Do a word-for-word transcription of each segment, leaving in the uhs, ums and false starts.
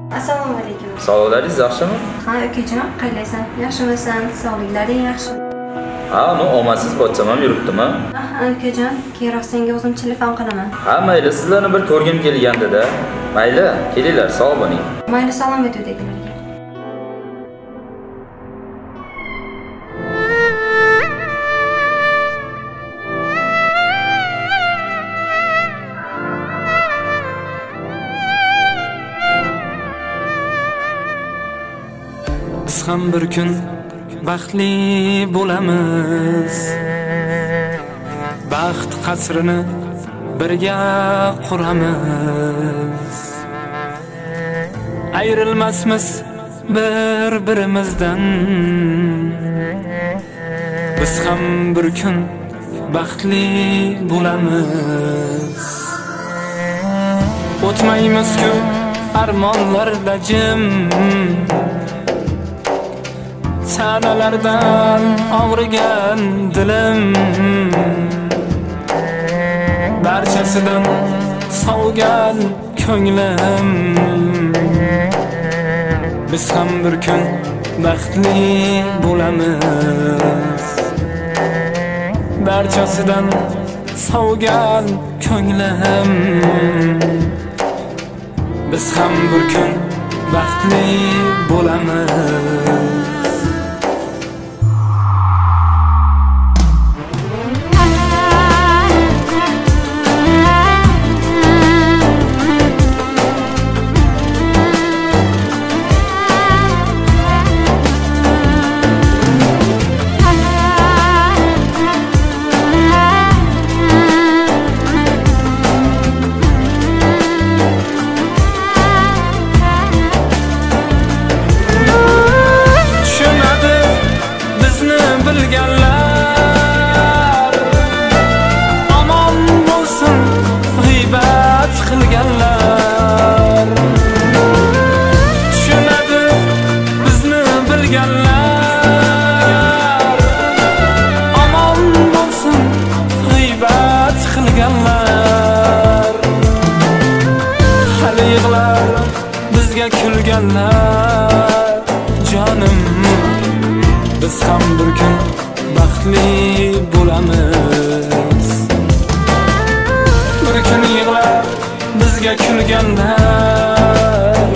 Assalomu alaykum. Sog'liklaringiz yaxshimi? Ha, akajon, qaylaysan? Yaxshimisan? Sog'liklaring yaxshimi? Ha, uni omadsiz pochcham ham yuribdimi? Ha, akajon, keyinroq senga o'zim telefon qilaman. Ha, mayli, sizlarni bir ko'rgim kelgandi-da. Mayli, kelinglar, sog' bo'ling. Mayli, salom ayt uydagilarga. Biz ham bir kun baxtli bo'lamiz. Baxt qasrini birga quramiz. Ayrilmasmiz bir-birimizdan. Biz ham bir kun baxtli bo'lamiz. O'tmaymiz-ku armonlarda jim. Sanalardan og'rigan dilim, barchasidan sovgan ko'nglim. Biz ham bir kun baxtli bo'lamiz. Barchasidan sovgan ko'nglim. Biz ham bir kun baxtli bo'lamiz. Bilganlar aman bo'lsin g'iybat qilganlar. Tushunadi bizni bilganlar aman bo'lsin g'iybat qilganlar. Hali yig'lar bizga kulganlar. Jonim, biz ham bir kun baxtli bo'lamiz. Bir kun yig'lab bizga kulganlar.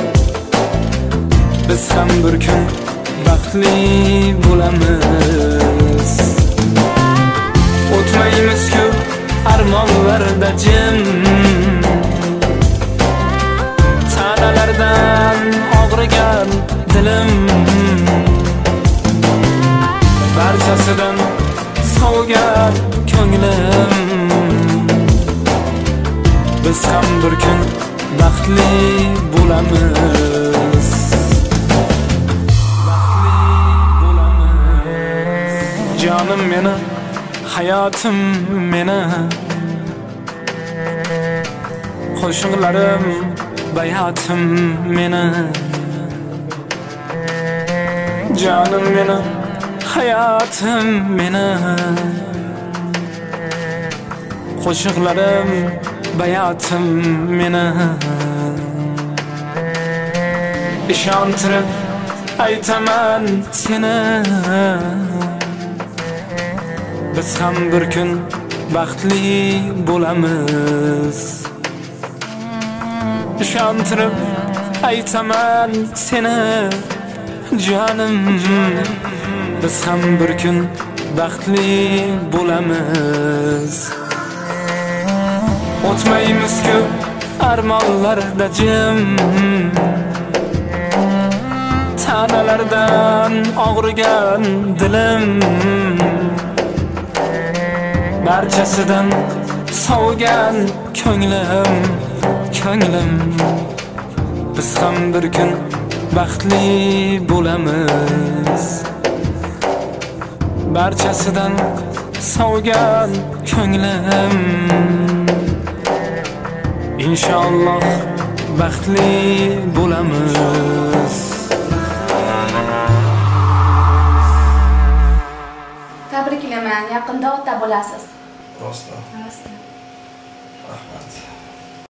Biz ham bir kun baxtli bo'lamiz. O'tmaymiz-ku armonlarda jim. Tanalardan og'rigan dilim, barchasidan sovgan ko'nglim. Biz ham bir kun baxtli bo'lamiz. Baxtli bo'lamiz. Jonim meni, hayotim meni, qo'shiqlarim, bayotim meni. Jonim meni, hayotim meni, qo'shiqlarim, bayotim meni. Ishontirib aytaman seni. Biz ham bir kun baxtli bo'lamiz. Ishontirib aytaman seni. Jonim, biz ham bir kun baxtli bo'lamiz. O'tmaymiz-ku armonlarda jim. Tanalardan og'rigan dilim, barchasidan sovgan ko'nglim, ko'nglim. Biz ham bir kun baxtli bo'lamiz. Barchasidan sovgan ko'nglim. İnşallah baxtli bo'lamiz. Tabriklayman, yaqinda ota bo'lasiz. Rostmi? Rost. Rahmat.